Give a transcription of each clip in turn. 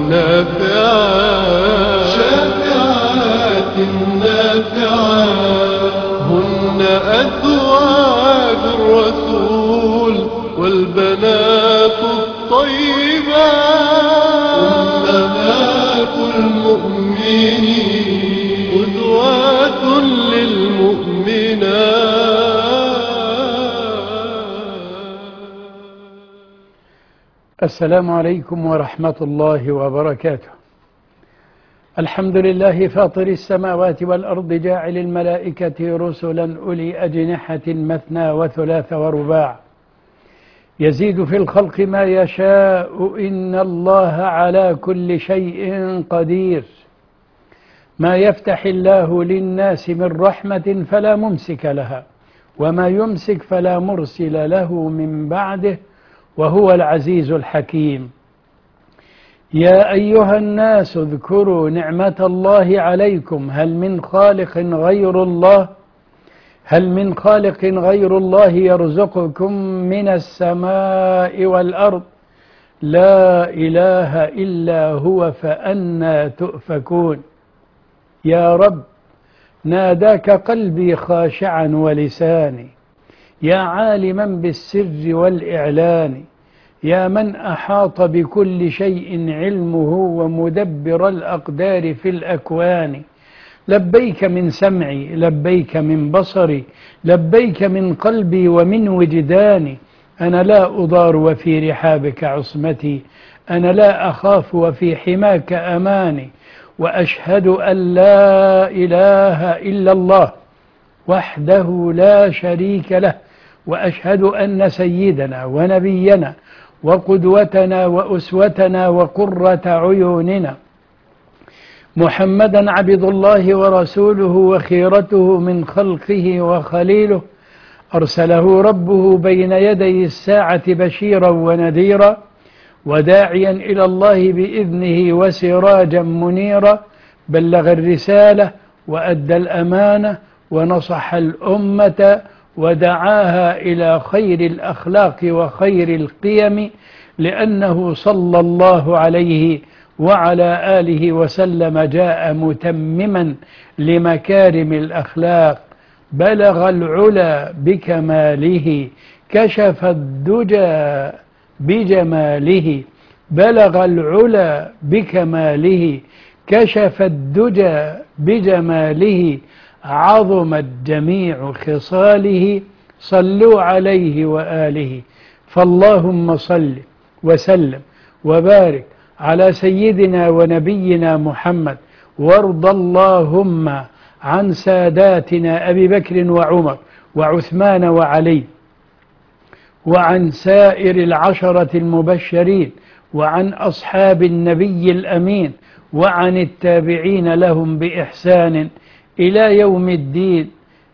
نافعات شافعات نافعات هن أزواج الرسول والبنات الطيبات أمهات المؤمنين قدوات للمؤمنات. السلام عليكم ورحمة الله وبركاته. الحمد لله فاطر السماوات والأرض جاعل الملائكة رسلا أولي أجنحة مثنى وثلاث ورباع يزيد في الخلق ما يشاء إن الله على كل شيء قدير. ما يفتح الله للناس من رحمة فلا ممسك لها وما يمسك فلا مرسل له من بعده وهو العزيز الحكيم. يا أيها الناس اذكروا نعمة الله عليكم هل من خالق غير الله يرزقكم من السماء والأرض لا إله إلا هو فأنى تؤفكون. يا رب ناداك قلبي خاشعا ولساني يا عالما بالسر والإعلان يا من أحاط بكل شيء علمه ومدبر الأقدار في الأكوان. لبيك من سمعي لبيك من بصري لبيك من قلبي ومن وجداني. أنا لا أضار وفي رحابك عصمتي أنا لا أخاف وفي حماك أماني. وأشهد أن لا إله إلا الله وحده لا شريك له وأشهد أن سيدنا ونبينا وقدوتنا وأسوتنا وقرة عيوننا محمدا عبد الله ورسوله وخيرته من خلقه وخليله أرسله ربه بين يدي الساعة بشيرا ونذيرا وداعيا إلى الله بإذنه وسراجا منيرا. بلغ الرسالة وأدى الأمانة ونصح الأمة ودعاها إلى خير الأخلاق وخير القيم لأنه صلى الله عليه وعلى آله وسلم جاء متمما لمكارم الأخلاق. بلغ العلا بكماله كشف الدجى بجماله بلغ العلا بكماله كشف الدجى بجماله عظمت جميع خصاله صلوا عليه وآله. فاللهم صل وسلم وبارك على سيدنا ونبينا محمد وارض اللهم عن ساداتنا أبي بكر وعمر وعثمان وعلي وعن سائر العشرة المبشرين وعن أصحاب النبي الأمين وعن التابعين لهم بإحسان إلى يوم الدين.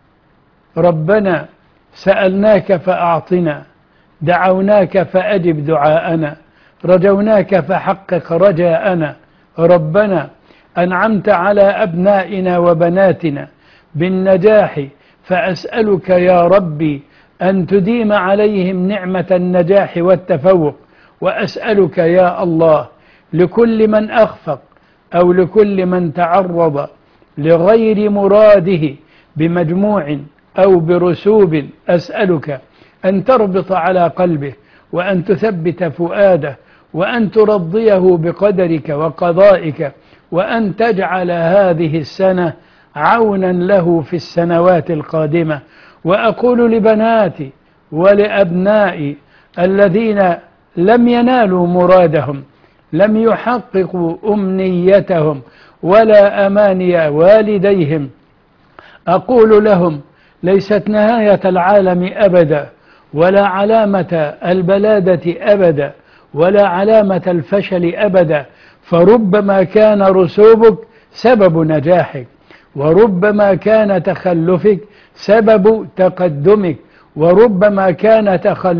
ربنا سألناك فأعطنا دعوناك فأجب دعاءنا رجوناك فحقق رجاءنا. ربنا أنعمت على أبنائنا وبناتنا بالنجاح فأسألك يا ربي أن تديم عليهم نعمة النجاح والتفوق. وأسألك يا الله لكل من أخفق أو لكل من تعرض لغير مراده بمجموع أو برسوب أسألك أن تربط على قلبه وأن تثبت فؤاده وأن ترضيه بقدرك وقضائك وأن تجعل هذه السنة عونا له في السنوات القادمة. وأقول لبناتي ولأبنائي الذين لم ينالوا مرادهم لم يحققوا أمنيتهم ولا أماني والديهم أقول لهم ليست نهاية العالم أبدا ولا علامة البلادة أبدا ولا علامة الفشل أبدا. فربما كان رسوبك سبب نجاحك وربما كان تخلفك سبب تقدمك وربما كان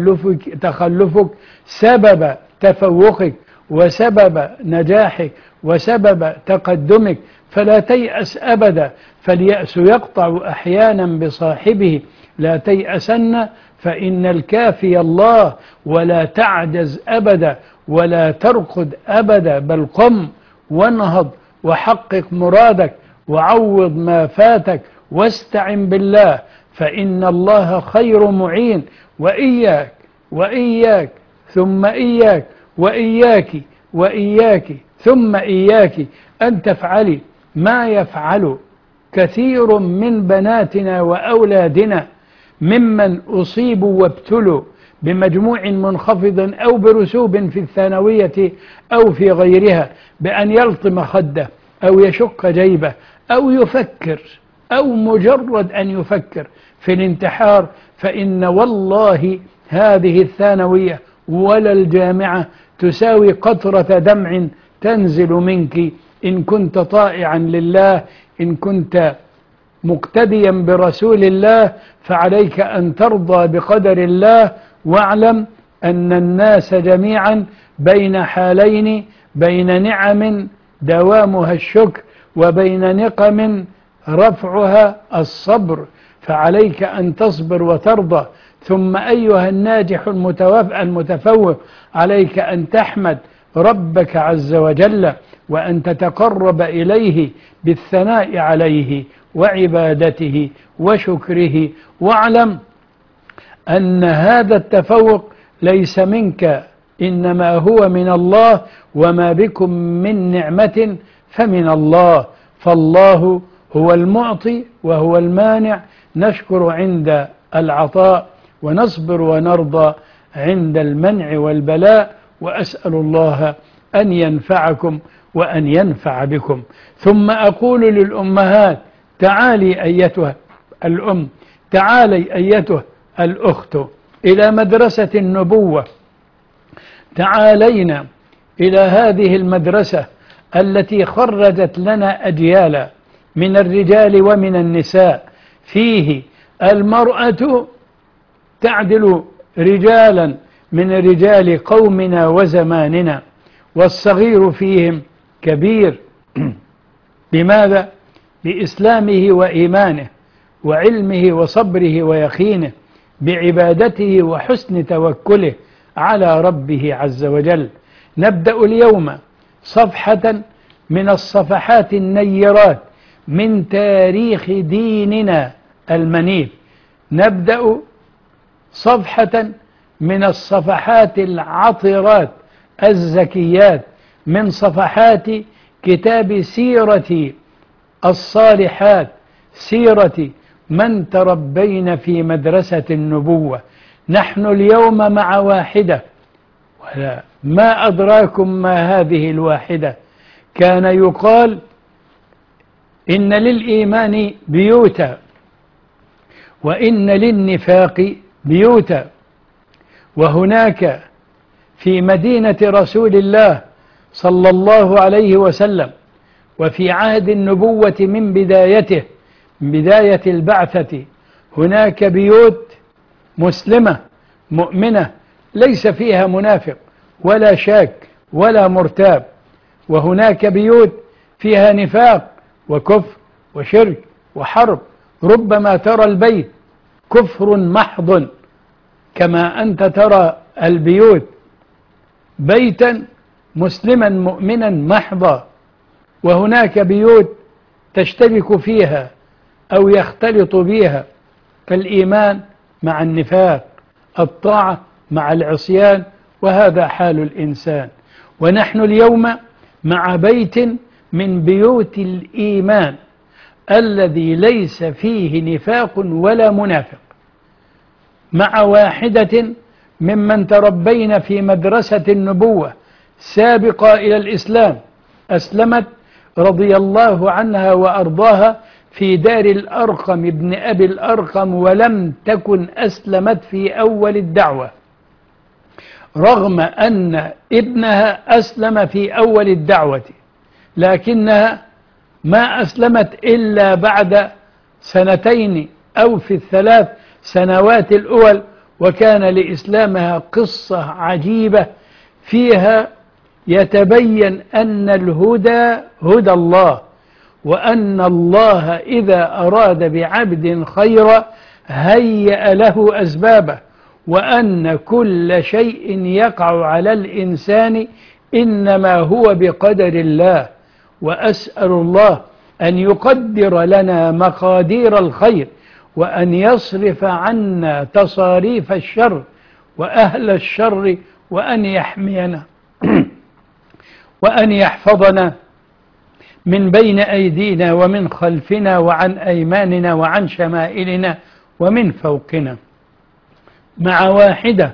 تخلفك سبب تفوقك وسبب نجاحك وسبب تقدمك. فلا تيأس أبدا فاليأس يقطع أحيانا بصاحبه لا تيأسن فإن الكافي الله، ولا تعجز أبدا ولا ترقد أبدا، بل قم وانهض وحقق مرادك وعوض ما فاتك واستعن بالله، فإن الله خير معين. وإياك وإياك ثم إياك وإياك وإياك ثم إياك أن تفعلي ما يفعل كثير من بناتنا وأولادنا ممن أصيبوا وابتلوا بمجموع منخفض أو برسوب في الثانوية أو في غيرها، بأن يلطم خده أو يشق جيبه أو يفكر أو مجرد أن يفكر في الانتحار. فإن والله هذه الثانوية ولا الجامعة تساوي قطرة دمع تنزل منك إن كنت طائعا لله، إن كنت مقتديا برسول الله، فعليك أن ترضى بقدر الله. واعلم أن الناس جميعا بين حالين، بين نعم دوامها الشكر وبين نقم رفعها الصبر، فعليك أن تصبر وترضى. ثم أيها الناجح المتفوق، عليك أن تحمد ربك عز وجل وأن تتقرب إليه بالثناء عليه وعبادته وشكره. واعلم أن هذا التفوق ليس منك، إنما هو من الله، وما بكم من نعمة فمن الله، فالله هو المعطي وهو المانع. نشكر عند العطاء ونصبر ونرضى عند المنع والبلاء، وأسأل الله أن ينفعكم وأن ينفع بكم. ثم أقول للأمهات: تعالي أيتها الأم، تعالي أيتها الأخت إلى مدرسة النبوة، تعالينا إلى هذه المدرسة التي خرجت لنا أجيالا من الرجال ومن النساء، فيه المرأة تعدل رجالا من رجال قومنا وزماننا، والصغير فيهم كبير. بماذا؟ بإسلامه وإيمانه وعلمه وصبره ويقينه، بعبادته وحسن توكله على ربه عز وجل. نبدأ اليوم صفحة من الصفحات النيرات من تاريخ ديننا المنيف، نبدأ صفحة من الصفحات العطرات الزكيات من صفحات كتاب سيرة الصالحات، سيرة من تربين في مدرسة النبوة. نحن اليوم مع واحدة، ولا ما أدراكم ما هذه الواحدة. كان يقال إن للإيمان بيوتا وإن للنفاق بيوتا، وهناك في مدينة رسول الله صلى الله عليه وسلم وفي عهد النبوة من بدايته، من بداية البعثة، هناك بيوت مسلمة مؤمنة ليس فيها منافق ولا شاك ولا مرتاب، وهناك بيوت فيها نفاق وكفر وشرك وحرب. ربما ترى البيت كفر محض كما أنت ترى البيوت بيتا مسلما مؤمنا محضا، وهناك بيوت تشتبك فيها أو يختلط بها كالإيمان مع النفاق، الطاعة مع العصيان، وهذا حال الإنسان. ونحن اليوم مع بيت من بيوت الإيمان الذي ليس فيه نفاق ولا منافق، مع واحدة ممن تربين في مدرسة النبوة سابقة إلى الإسلام، أسلمت رضي الله عنها وأرضاها في دار الأرقم ابن أبي الأرقم، ولم تكن أسلمت في أول الدعوة، رغم أن ابنها أسلم في أول الدعوة، لكنها ما أسلمت إلا بعد سنتين أو في الثلاث سنوات الأول. وكان لإسلامها قصة عجيبة فيها يتبين أن الهدى هدى الله، وأن الله إذا أراد بعبد خيرا هيأ له أسبابه، وأن كل شيء يقع على الإنسان إنما هو بقدر الله. وأسأل الله أن يقدر لنا مقادير الخير، وأن يصرف عنا تصاريف الشر وأهل الشر، وأن يحمينا وأن يحفظنا من بين أيدينا ومن خلفنا وعن أيماننا وعن شمائلنا ومن فوقنا. مع واحدة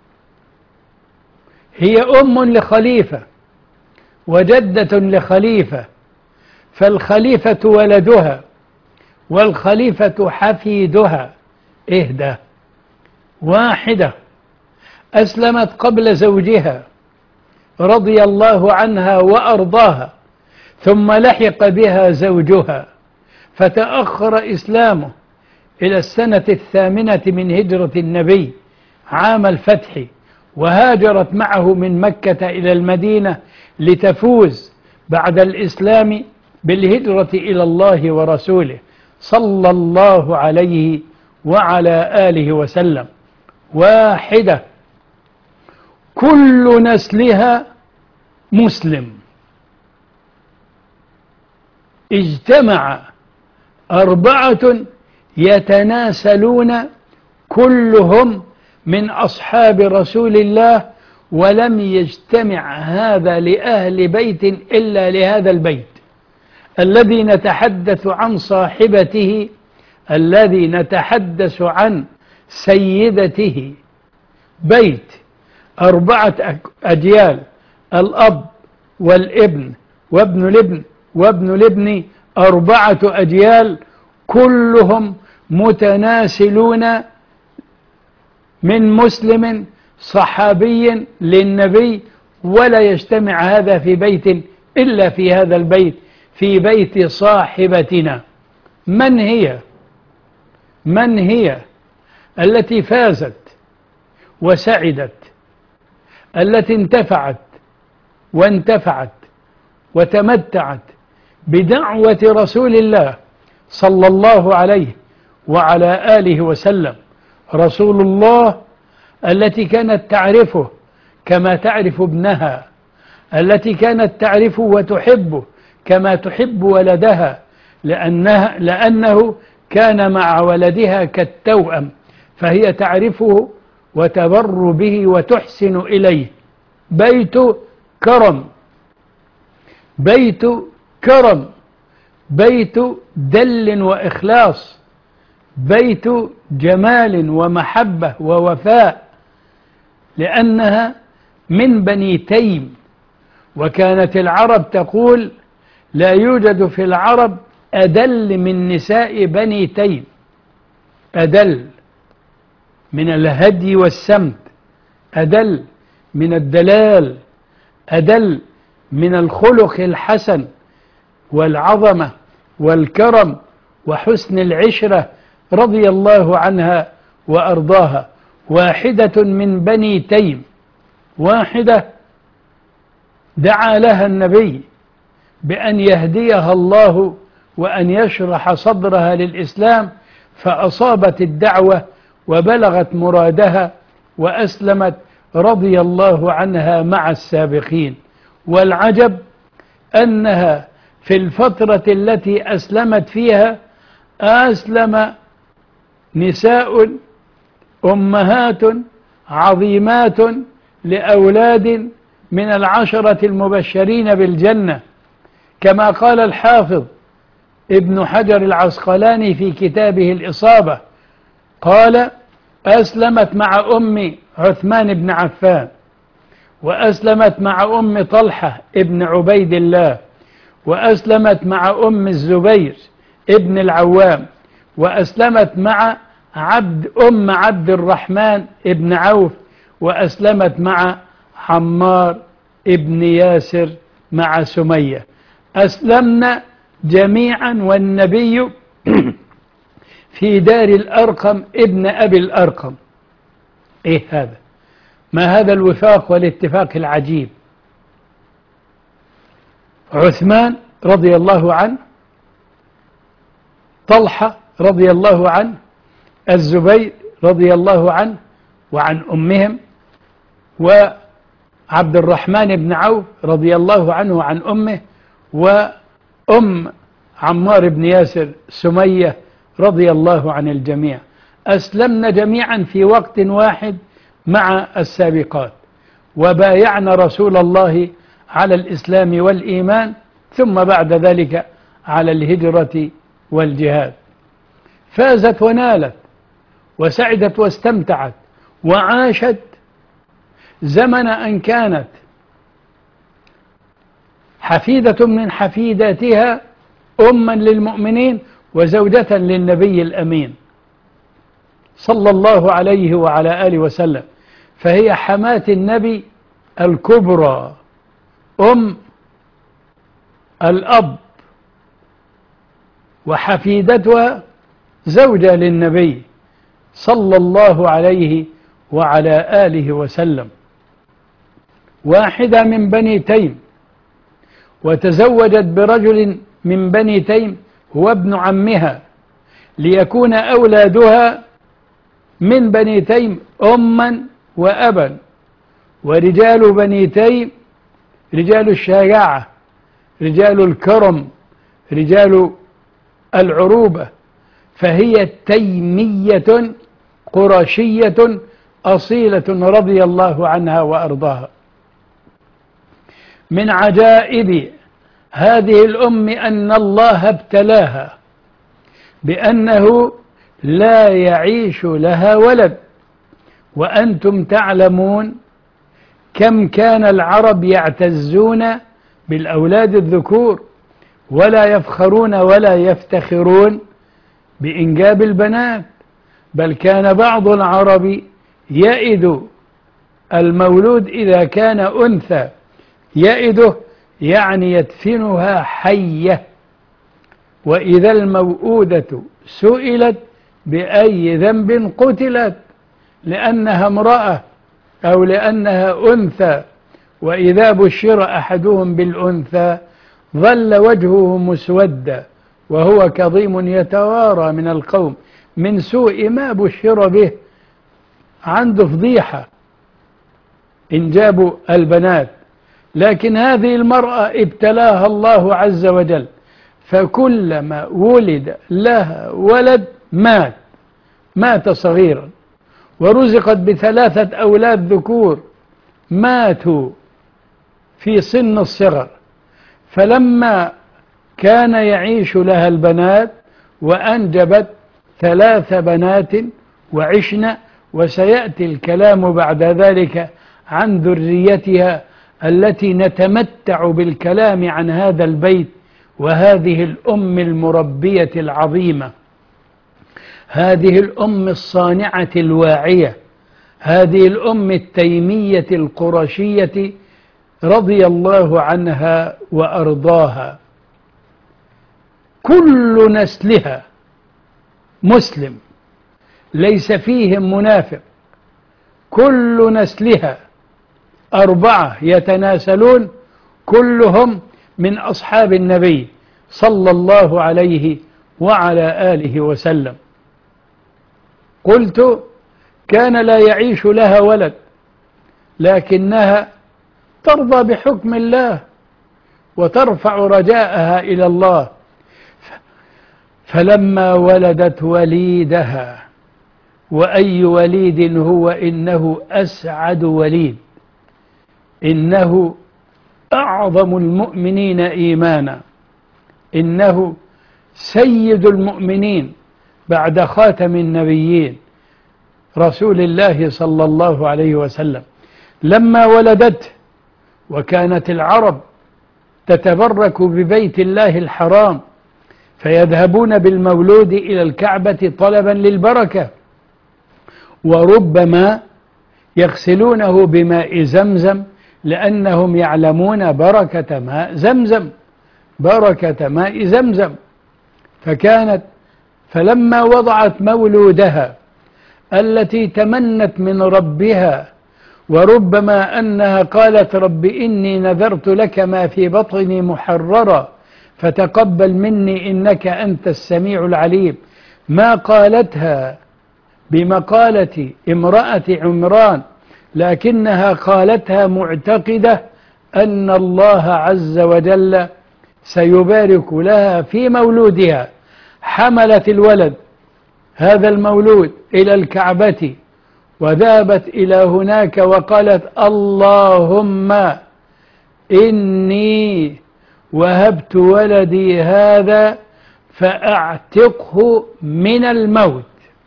هي أم لخليفة وجدة لخليفة، فالخليفة ولدها والخليفة حفيدها. إهدى واحدة أسلمت قبل زوجها رضي الله عنها وأرضاها، ثم لحق بها زوجها فتأخر إسلامه إلى السنة 8 من هجرة النبي عام الفتح، وهاجرت معه من مكة إلى المدينة لتفوز بعد الإسلام بالهجرة إلى الله ورسوله صلى الله عليه وعلى آله وسلم. واحدة كل نسلها مسلم، اجتمع 4 يتناسلون كلهم من أصحاب رسول الله، ولم يجتمع هذا لأهل بيت إلا لهذا البيت الذي نتحدث عن صاحبته، الذي نتحدث عن سيدته. بيت 4 أجيال، الأب والابن وابن الابن وابن الابن، 4 أجيال كلهم متناسلون من مسلم صحابي للنبي، ولا يجتمع هذا في بيت إلا في هذا البيت، في بيت صاحبتنا. من هي؟ من هي التي فازت وسعدت، التي انتفعت وانتفعت وتمتعت بدعوة رسول الله صلى الله عليه وعلى آله وسلم؟ رسول الله التي كانت تعرفه كما تعرف ابنها، التي كانت تعرفه وتحبه كما تحب ولدها، لأنه كان مع ولدها كالتوأم، فهي تعرفه وتبر به وتحسن إليه. بيت كرم، بيت كرم، بيت دل وإخلاص، بيت جمال ومحبة ووفاء، لأنها من بني تيم. وكانت العرب تقول: لا يوجد في العرب أدل من نساء بني تيم، أدل من الهدي والسمت، أدل من الدلال، أدل من الخلق الحسن والعظمة والكرم وحسن العشرة، رضي الله عنها وأرضاها. واحدة من بني تيم، واحدة دعا لها النبي بأن يهديها الله وأن يشرح صدرها للإسلام، فأصابت الدعوة وبلغت مرادها وأسلمت رضي الله عنها مع السابقين. والعجب أنها في الفترة التي أسلمت فيها أسلم نساء أمهات عظيمات لأولاد من 10 المبشرين بالجنة، كما قال الحافظ ابن حجر العسقلاني في كتابه الإصابة، قال: أسلمت مع أم عثمان بن عفان، وأسلمت مع أم طلحة ابن عبيد الله، وأسلمت مع أم الزبير ابن العوام، وأسلمت مع أم عبد الرحمن ابن عوف، وأسلمت مع عمار ابن ياسر مع سمية. أسلمنا جميعا والنبي في دار الأرقم ابن أبي الأرقم. إيه هذا؟ ما هذا الوفاق والاتفاق العجيب؟ عثمان رضي الله عنه، طلحة رضي الله عنه، الزبير رضي الله عنه وعن أمهم، وعبد الرحمن بن عوف رضي الله عنه وعن أمه، وأم عمار بن ياسر سمية رضي الله عن الجميع، أسلمن جميعا في وقت واحد مع السابقات، وبايعنا رسول الله على الإسلام والإيمان، ثم بعد ذلك على الهجرة والجهاد. فازت ونالت وسعدت واستمتعت وعاشت زمن أن كانت حفيدة من حفيداتها أما للمؤمنين وزوجة للنبي الأمين صلى الله عليه وعلى آله وسلم، فهي حماة النبي الكبرى، أم الأب، وحفيدتها زوجة للنبي صلى الله عليه وعلى آله وسلم، واحدة من بني تيم، وتزوجت برجل من بني تيم هو ابن عمها، ليكون أولادها من بني تيم أما وأبا. ورجال بني تيم رجال الشجاعة، رجال الكرم، رجال العروبة، فهي تيمية قرشية أصيلة رضي الله عنها وأرضاها. من عجائب هذه الأم أن الله ابتلاها بأنه لا يعيش لها ولد، وأنتم تعلمون كم كان العرب يعتزون بالأولاد الذكور، ولا يفخرون ولا يفتخرون بإنجاب البنات، بل كان بعض العرب يئد المولود إذا كان أنثى، يئده يعني يدفنها حية، وإذا الموؤودة سئلت بأي ذنب قتلت، لأنها امرأة أو لأنها أنثى، وإذا بشر أحدهم بالأنثى ظل وجهه مسودا وهو كظيم يتوارى من القوم من سوء ما بشر به، عنده فضيحة إنجاب البنات. لكن هذه المرأة ابتلاها الله عز وجل، فكلما ولد لها ولد مات صغيرا، ورزقت بثلاثة أولاد ذكور ماتوا في سن الصغر، فلما كان يعيش لها البنات وأنجبت 3 بنات وعشن، وسيأتي الكلام بعد ذلك عن ذريتها التي نتمتع بالكلام عن هذا البيت وهذه الأم المربية العظيمة، هذه الأم الصانعة الواعية، هذه الأم التيمية القرشية رضي الله عنها وأرضاها. كل نسلها مسلم ليس فيهم منافق، كل نسلها 4 يتناسلون، كلهم من أصحاب النبي صلى الله عليه وعلى آله وسلم. قلت كان لا يعيش لها ولد، لكنها ترضى بحكم الله وترفع رجاءها إلى الله، فلما ولدت وليدها، وأي وليد هو إنه أسعد وليد، إنه أعظم المؤمنين إيمانا، إنه سيد المؤمنين بعد خاتم النبيين رسول الله صلى الله عليه وسلم. لما ولدته، وكانت العرب تتبرك ببيت الله الحرام، فيذهبون بالمولود إلى الكعبة طلبا للبركة، وربما يغسلونه بماء زمزم، لأنهم يعلمون بركة ماء زمزم، بركة ماء زمزم. فلما وضعت مولودها التي تمنت من ربها، وربما أنها قالت رب إني نذرت لك ما في بطني محررا فتقبل مني إنك أنت السميع العليم، ما قالتها بمقالة امرأة عمران، لكنها قالتها معتقدة أن الله عز وجل سيبارك لها في مولودها. حملت الولد هذا المولود إلى الكعبة وذهبت إلى هناك وقالت: اللهم إني وهبت ولدي هذا فأعتقه من الموت.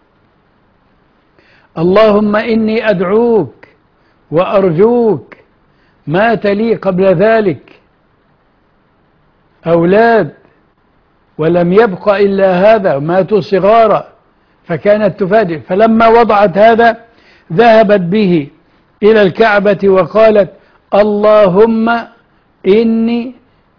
اللهم إني أدعوك وأرجوك، مات لي قبل ذلك أولاد ولم يبق إلا هذا، ماتوا صغارا، فكانت تفاجئ. فلما وضعت هذا ذهبت به إلى الكعبة وقالت: اللهم إني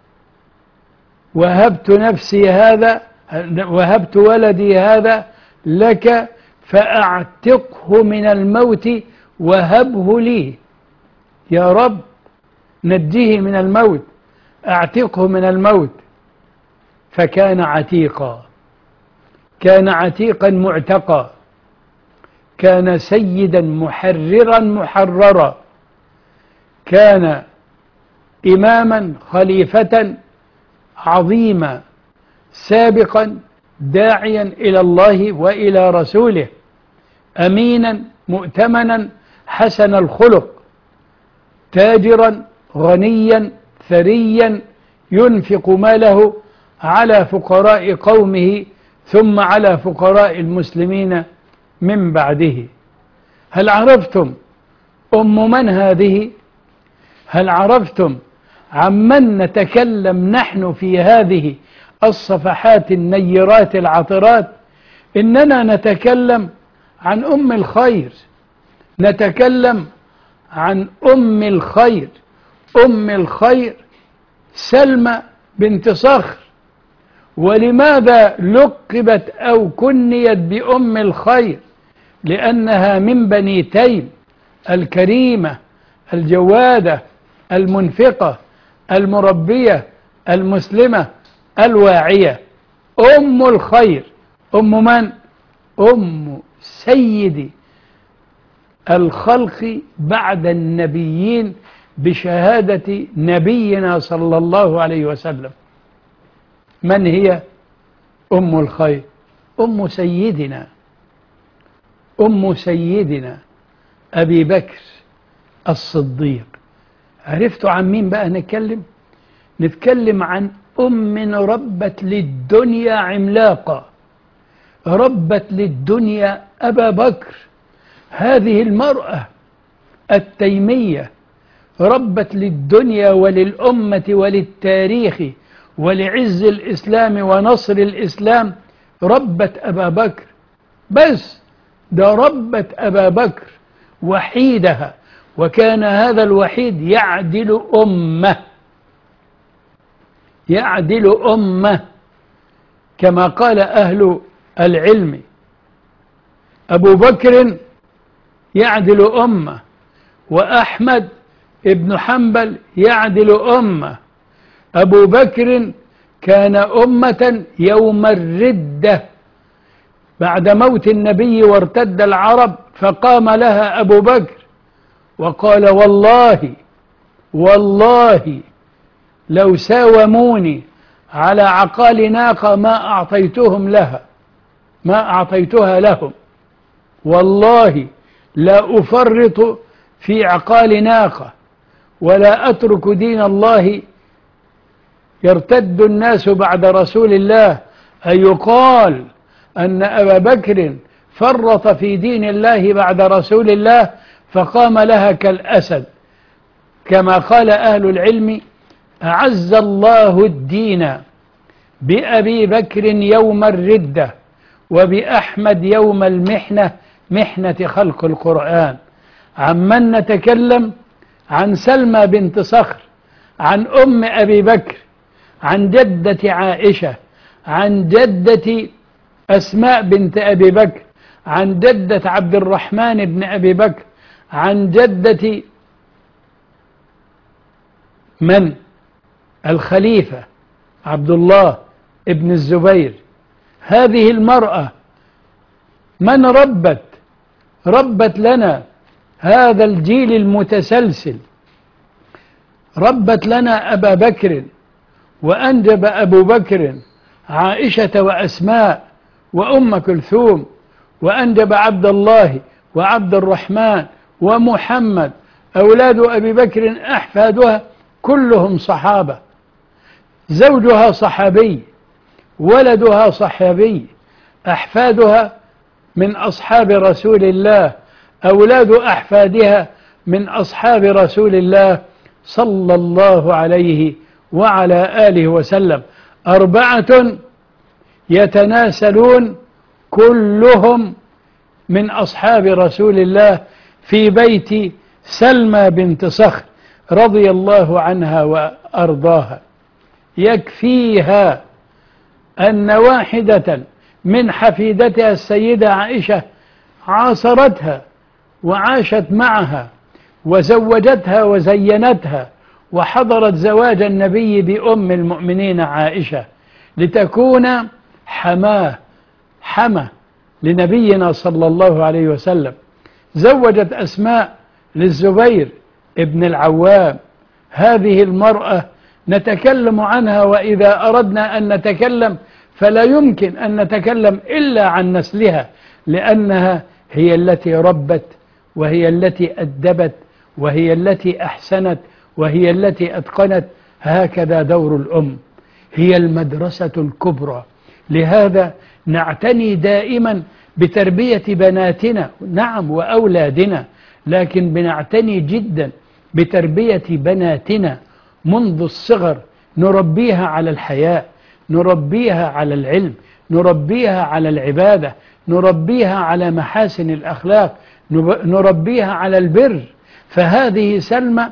وهبت نفسي هذا، وهبت ولدي هذا لك فأعتقه من الموت وهبه لي. يا رب نجيه من الموت، أعتقه من الموت. فكان عتيقا، كان عتيقا معتقا، كان سيدا محررا محررا، كان إماما خليفة عظيما سابقا داعيا إلى الله وإلى رسوله، أمينا مؤتمنا حسن الخلق، تاجرا غنيا ثريا ينفق ماله على فقراء قومه ثم على فقراء المسلمين من بعده. هل عرفتم من هذه؟ هل عرفتم عمن نتكلم نحن في هذه الصفحات النيرات العطرات؟ إننا نتكلم عن الخير، نتكلم عن الخير، الخير سلمى بنت صخر. ولماذا لقبت أو كنيت بأم الخير؟ لأنها من بني تيم، الكريمة الجوادة المنفقة المربية المسلمة الواعية، أم الخير. أم من؟ أم سيد الخلق بعد النبيين بشهادة نبينا صلى الله عليه وسلم. من هي أم الخير؟ أم سيدنا أبي بكر الصديق. عرفتوا عن مين بقى نتكلم؟ نتكلم عن ربت للدنيا عملاقة، ربت للدنيا أبا بكر. هذه المرأة التيمية ربت للدنيا وللأمة وللتاريخ ولعز الإسلام ونصر الإسلام، ربت أبا بكر. بس ده ربت أبا بكر وحيدها، وكان هذا الوحيد يعدل أمة كما قال أهل العلم. أبو بكر يعدل أمة، وأحمد ابن حنبل يعدل أمة. أبو بكر كان أمة يوم الردة بعد موت النبي وارتد العرب، فقام لها أبو بكر وقال: والله لو ساوموني على عقال ناقة ما أعطيتها لهم، والله لا أفرط في عقال ناقة ولا أترك دين الله يرتد الناس بعد رسول الله. أن يقال أن أبا بكر فرط في دين الله بعد رسول الله فقام لها كالأسد، كما قال أهل العلم: أعز الله الدين بأبي بكر يوم الردة وبأحمد يوم المحنة، محنة خلق القرآن. عمن نتكلم؟ عن سلمى بنت صخر، عن أم أبي بكر، عن جدة عائشة، عن جدة أسماء بنت أبي بكر، عن جدة عبد الرحمن بن أبي بكر، عن جدة من؟ الخليفة عبد الله ابن الزبير. هذه المرأة من ربت ربت لنا هذا الجيل المتسلسل، ربت لنا أبا بكر، وأنجب أبو بكر عائشة وأسماء وأم كلثوم، وأنجب عبد الله وعبد الرحمن ومحمد، أولاد أبي بكر أحفادها كلهم صحابة، زوجها صحابي، ولدها صحابي، أحفادها من أصحاب رسول الله، أولاد أحفادها من أصحاب رسول الله صلى الله عليه وعلى آله وسلم. 4 يتناسلون كلهم من أصحاب رسول الله في بيت سلمى بنت صخر رضي الله عنها وأرضاها. يكفيها أن واحدة من حفيدتها السيدة عائشة عاصرتها وعاشت معها وزوجتها وزينتها، وحضرت زواج النبي بأم المؤمنين عائشة لتكون حمى لنبينا صلى الله عليه وسلم. زوجت أسماء للزبير ابن العوام. هذه المرأة نتكلم عنها، وإذا أردنا أن نتكلم فلا يمكن أن نتكلم إلا عن نسلها، لأنها هي التي ربت، وهي التي أدبت، وهي التي أحسنت، وهي التي أتقنت. هكذا دور الأم، هي المدرسة الكبرى. لهذا نعتني دائما بتربية بناتنا، نعم وأولادنا، لكن بنعتني جدا بتربية بناتنا منذ الصغر، نربيها على الحياء، نربيها على العلم، نربيها على العبادة، نربيها على محاسن الأخلاق، نربيها على البر. فهذه سلمى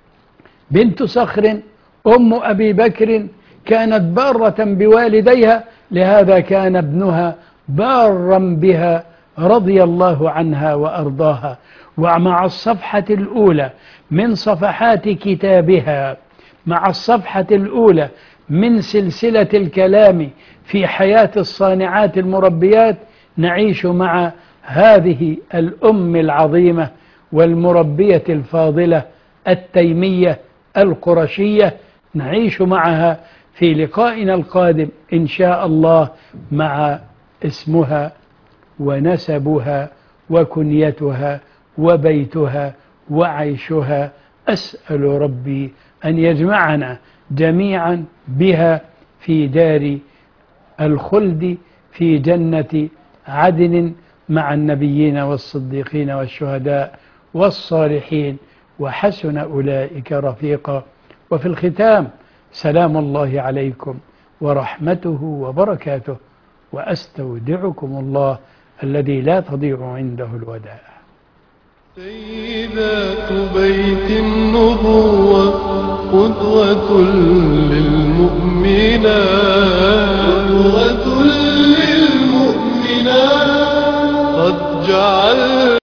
بنت صخر أم أبي بكر كانت بارة بوالديها، لهذا كان ابنها بارا بها رضي الله عنها وأرضاها. ومع الصفحة الأولى من صفحات كتابها، مع الصفحة الأولى من سلسلة الكلام في حياة الصانعات المربيات، نعيش مع هذه الأم العظيمة والمربية الفاضلة التيمية القرشية. نعيش معها في لقائنا القادم إن شاء الله مع اسمها ونسبها وكنيتها وبيتها وعيشها. أسأل ربي أن يجمعنا جميعا بها في دار الخلد في جنة عدن مع النبيين والصديقين والشهداء والصالحين، وحسن أولئك رفيقا. وفي الختام سلام الله عليكم ورحمته وبركاته، وأستودعكم الله الذي لا تضيع عنده الودائع. سيدات بيت النبوة قدوة للمؤمنين.